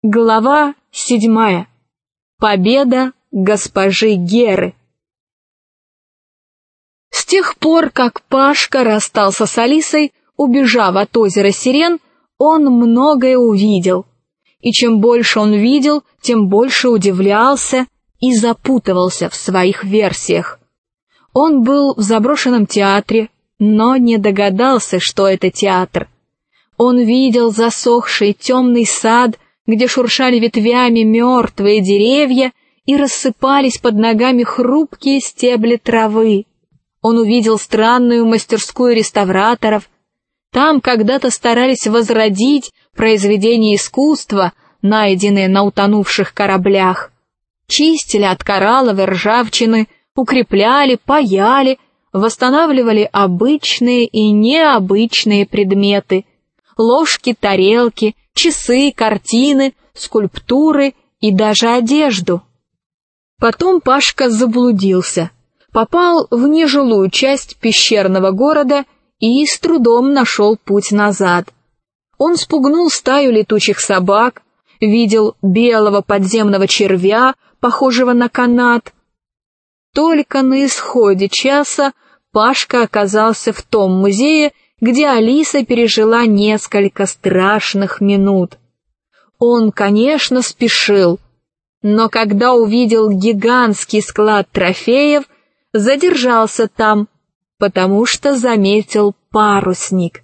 Глава 7. Победа госпожи Геры. С тех пор, как Пашка расстался с Алисой, убежав от озера Сирен, он многое увидел. И чем больше он видел, тем больше удивлялся и запутывался в своих версиях. Он был в заброшенном театре, но не догадался, что это театр. Он видел засохший темный сад, где шуршали ветвями мертвые деревья и рассыпались под ногами хрупкие стебли травы. Он увидел странную мастерскую реставраторов. Там когда-то старались возродить произведения искусства, найденные на утонувших кораблях. Чистили от коралловой ржавчины, укрепляли, паяли, восстанавливали обычные и необычные предметы. Ложки, тарелки, часы, картины, скульптуры и даже одежду. Потом Пашка заблудился, попал в нежилую часть пещерного города и с трудом нашел путь назад. Он спугнул стаю летучих собак, видел белого подземного червя, похожего на канат. Только на исходе часа Пашка оказался в том музее, где Алиса пережила несколько страшных минут. Он, конечно, спешил, но когда увидел гигантский склад трофеев, задержался там, потому что заметил парусник.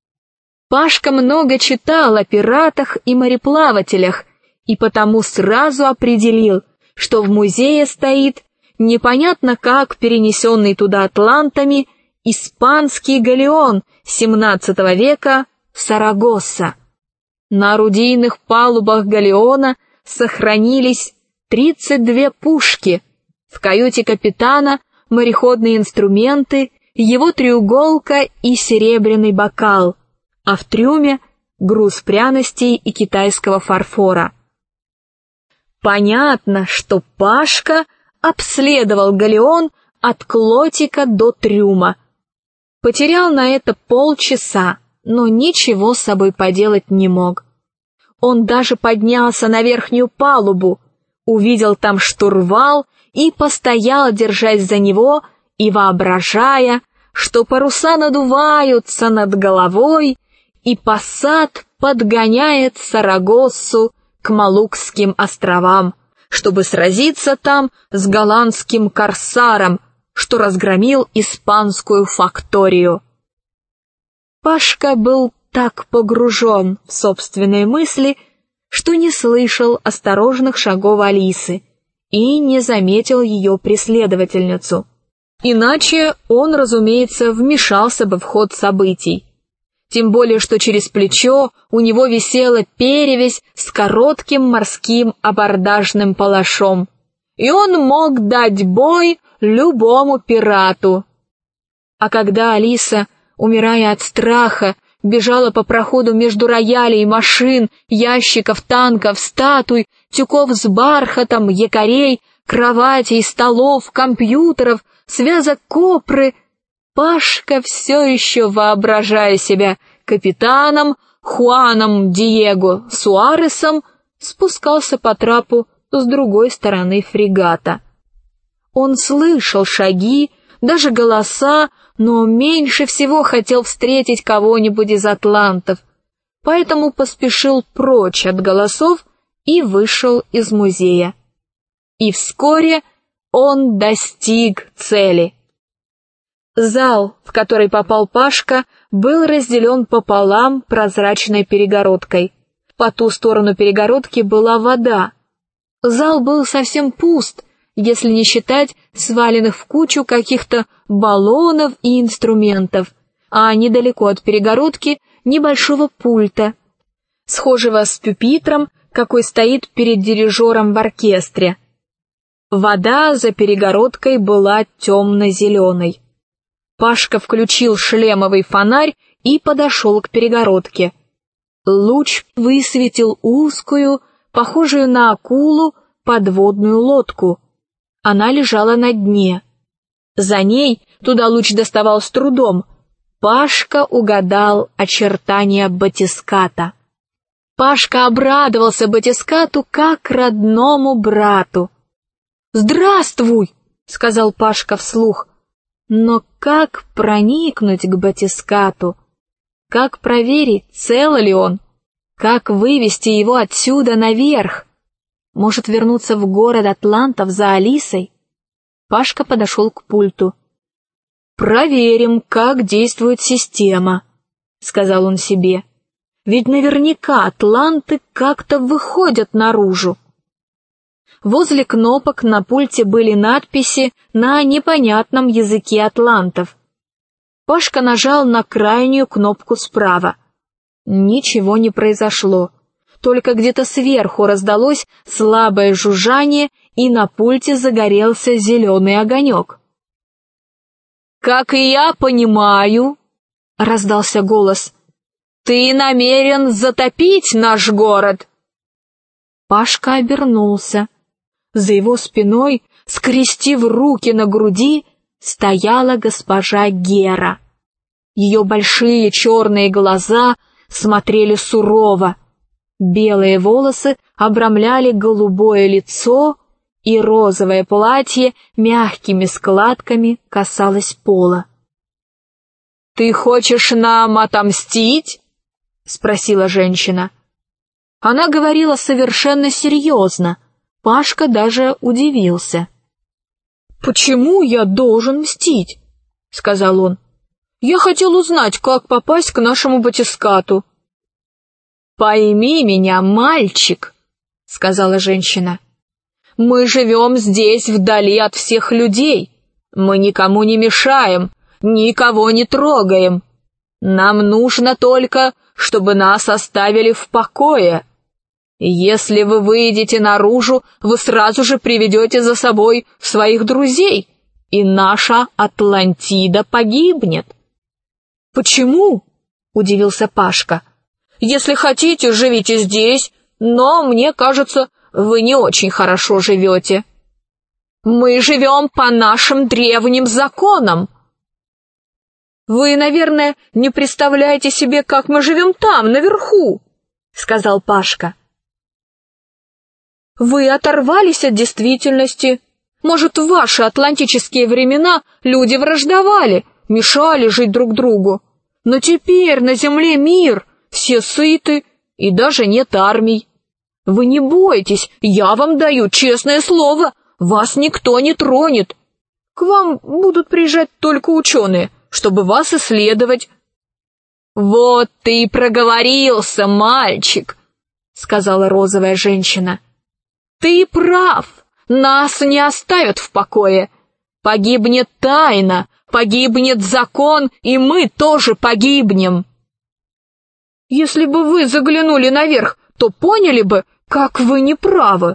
Пашка много читал о пиратах и мореплавателях, и потому сразу определил, что в музее стоит, непонятно как перенесенный туда атлантами, испанский галеон XVII века Сарагоса. На орудийных палубах галеона сохранились 32 пушки, в каюте капитана мореходные инструменты, его треуголка и серебряный бокал, а в трюме груз пряностей и китайского фарфора. Понятно, что Пашка обследовал галеон от клотика до трюма. Потерял на это полчаса, но ничего с собой поделать не мог. Он даже поднялся на верхнюю палубу, увидел там штурвал и постоял, держась за него и воображая, что паруса надуваются над головой, и посад подгоняет Сарагоссу к Малукским островам, чтобы сразиться там с голландским корсаром, что разгромил испанскую факторию. Пашка был так погружен в собственные мысли, что не слышал осторожных шагов Алисы и не заметил ее преследовательницу. Иначе он, разумеется, вмешался бы в ход событий. Тем более, что через плечо у него висела перевязь с коротким морским абордажным палашом, и он мог дать бой любому пирату. А когда Алиса, умирая от страха, бежала по проходу между роялей, машин, ящиков, танков, статуй, тюков с бархатом, якорей, кроватей, столов, компьютеров, связок копры, Пашка, все еще воображая себя капитаном Хуаном Диего Суаресом, спускался по трапу с другой стороны фрегата. Он слышал шаги, даже голоса, но меньше всего хотел встретить кого-нибудь из атлантов, поэтому поспешил прочь от голосов и вышел из музея. И вскоре он достиг цели. Зал, в который попал Пашка, был разделен пополам прозрачной перегородкой. По ту сторону перегородки была вода. Зал был совсем пуст, если не считать сваленных в кучу каких-то баллонов и инструментов, а недалеко от перегородки небольшого пульта, схожего с пюпитром, какой стоит перед дирижером в оркестре. Вода за перегородкой была темно-зеленой. Пашка включил шлемовый фонарь и подошел к перегородке. Луч высветил узкую, похожую на акулу, подводную лодку. Она лежала на дне. За ней, туда луч доставал с трудом, Пашка угадал очертания батиската. Пашка обрадовался батискату как родному брату. «Здравствуй!» — сказал Пашка вслух. Но как проникнуть к батискату? Как проверить, цел ли он? Как вывести его отсюда наверх? Может, вернуться в город атлантов за Алисой? Пашка подошел к пульту. «Проверим, как действует система», — сказал он себе. «Ведь наверняка атланты как-то выходят наружу». Возле кнопок на пульте были надписи на непонятном языке атлантов. Пашка нажал на крайнюю кнопку справа. Ничего не произошло, только где-то сверху раздалось слабое жужжание, и на пульте загорелся зеленый огонек. «Как я понимаю», — раздался голос, — «ты намерен затопить наш город». Пашка обернулся. За его спиной, скрестив руки на груди, стояла госпожа Гера. Ее большие черные глаза смотрели сурово, белые волосы обрамляли голубое лицо, и розовое платье мягкими складками касалось пола. «Ты хочешь нам отомстить?» — спросила женщина. Она говорила совершенно серьезно. Пашка даже удивился. «Почему я должен мстить?» — сказал он. «Я хотел узнать, как попасть к нашему батискату». «Пойми меня, мальчик», — сказала женщина. «Мы живем здесь вдали от всех людей. Мы никому не мешаем, никого не трогаем. Нам нужно только, чтобы нас оставили в покое. Если вы выйдете наружу, вы сразу же приведете за собой своих друзей, и наша Атлантида погибнет». «Почему?» — удивился Пашка. «Если хотите, живите здесь, но, мне кажется, вы не очень хорошо живете». «Мы живем по нашим древним законам». «Вы, наверное, не представляете себе, как мы живем там, наверху», — сказал Пашка. «Вы оторвались от действительности. Может, в ваши атлантические времена люди враждовали, мешали жить друг другу. Но теперь на земле мир, все сыты, и даже нет армий. Вы не бойтесь, я вам даю честное слово, вас никто не тронет. К вам будут приезжать только ученые, чтобы вас исследовать». «Вот ты и проговорился, мальчик», — сказала розовая женщина. «Ты прав, нас не оставят в покое. Погибнет тайна, погибнет закон, и мы тоже погибнем». «Если бы вы заглянули наверх, то поняли бы, как вы неправы».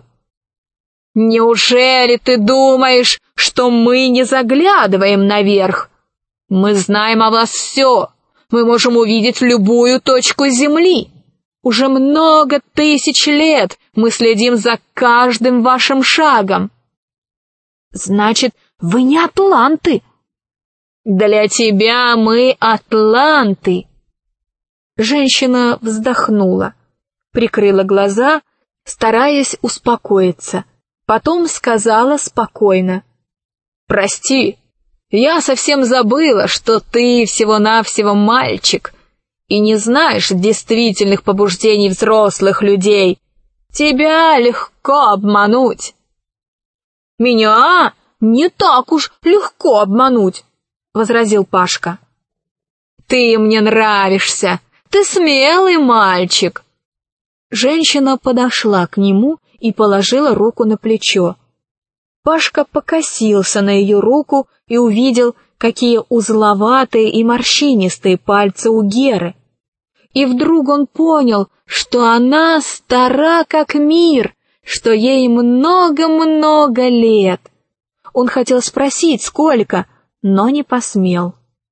«Неужели ты думаешь, что мы не заглядываем наверх? Мы знаем о вас все, мы можем увидеть любую точку земли. Уже много тысяч лет мы следим за каждым вашим шагом». «Значит, вы не атланты?» «Для тебя мы атланты». Женщина вздохнула, прикрыла глаза, стараясь успокоиться. Потом сказала спокойно: «Прости, я совсем забыла, что ты всего-навсего мальчик и не знаешь действительных побуждений взрослых людей. Тебя легко обмануть». «Меня не так уж легко обмануть», — возразил Пашка. «Ты мне нравишься, ты смелый мальчик». Женщина подошла к нему и положила руку на плечо. Пашка покосился на ее руку и увидел, какие узловатые и морщинистые пальцы у Геры. И вдруг он понял, что она стара как мир, что ей много-много лет. Он хотел спросить, сколько, но не посмел.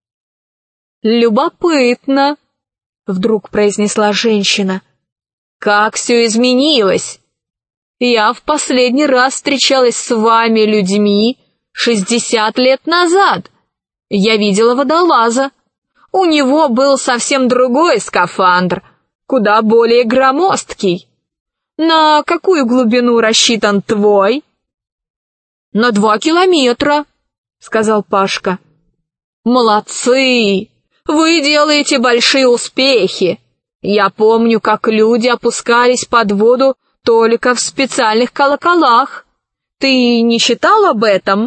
«Любопытно», — вдруг произнесла женщина. «Как все изменилось! Я в последний раз встречалась с вами людьми 60 лет назад. Я видела водолаза. У него был совсем другой скафандр. куда более громоздкий. На какую глубину рассчитан твой? На 2 километра, сказал Пашка. Молодцы! Вы делаете большие успехи. Я помню, как люди опускались под воду только в специальных колоколах. Ты не читал об этом?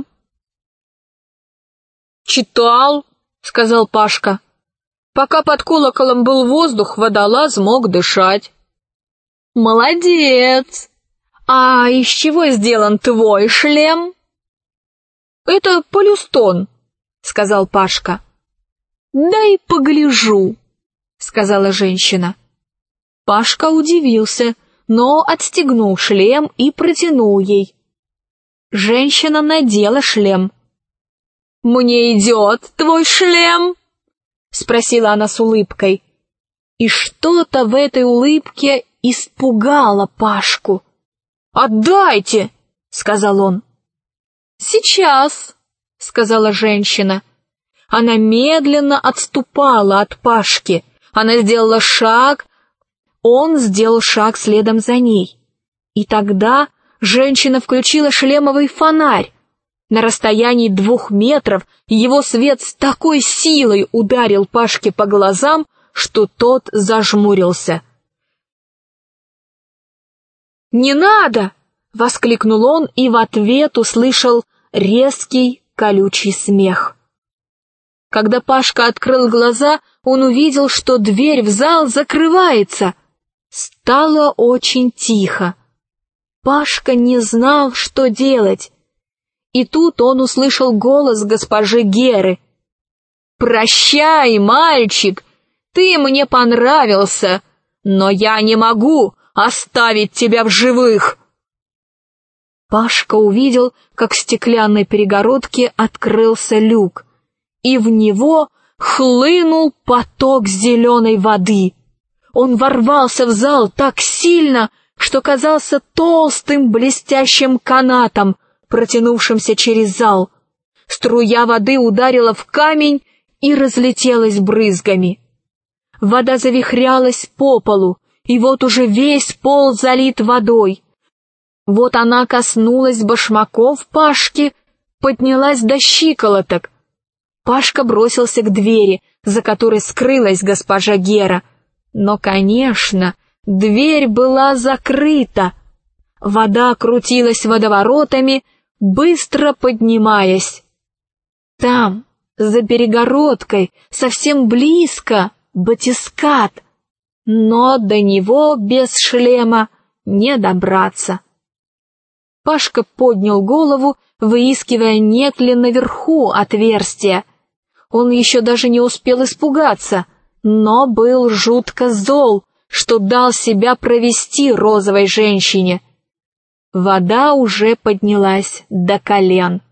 Читал, сказал Пашка. Пока под колоколом был воздух, водолаз мог дышать. Молодец! А из чего сделан твой шлем? Это полюстон, сказал Пашка. Дай погляжу, сказала женщина. Пашка удивился, но отстегнул шлем и протянул ей. Женщина надела шлем. «Мне идет твой шлем?» — спросила она с улыбкой. И что-то в этой улыбке испугало Пашку. «Отдайте!» — сказал он. «Сейчас!» — сказала женщина. Она медленно отступала от Пашки. Она сделала шаг, он сделал шаг следом за ней. И тогда женщина включила шлемовый фонарь. На расстоянии 2 метров его свет с такой силой ударил Пашке по глазам, что тот зажмурился. «Не надо!» — воскликнул он и в ответ услышал резкий колючий смех. Когда Пашка открыл глаза, он увидел, что дверь в зал закрывается. Стало очень тихо. Пашка не знал, что делать. И тут он услышал голос госпожи Геры. «Прощай, мальчик, ты мне понравился, но я не могу оставить тебя в живых!» Пашка увидел, как в стеклянной перегородке открылся люк, и в него хлынул поток зеленой воды. Он ворвался в зал так сильно, что казался толстым блестящим канатом, протянувшимся через зал. Струя воды ударила в камень и разлетелась брызгами. Вода завихрялась по полу, и вот уже весь пол залит водой. Вот она коснулась башмаков Пашки, поднялась до щиколоток. Пашка бросился к двери, за которой скрылась госпожа Гера. Но, конечно, дверь была закрыта. Вода крутилась водоворотами, быстро поднимаясь. Там, за перегородкой, совсем близко, батискат, но до него без шлема не добраться. Пашка поднял голову, выискивая, нет ли наверху отверстия. Он еще даже не успел испугаться, но был жутко зол, что дал себя провести розовой женщине. Вода уже поднялась до колен.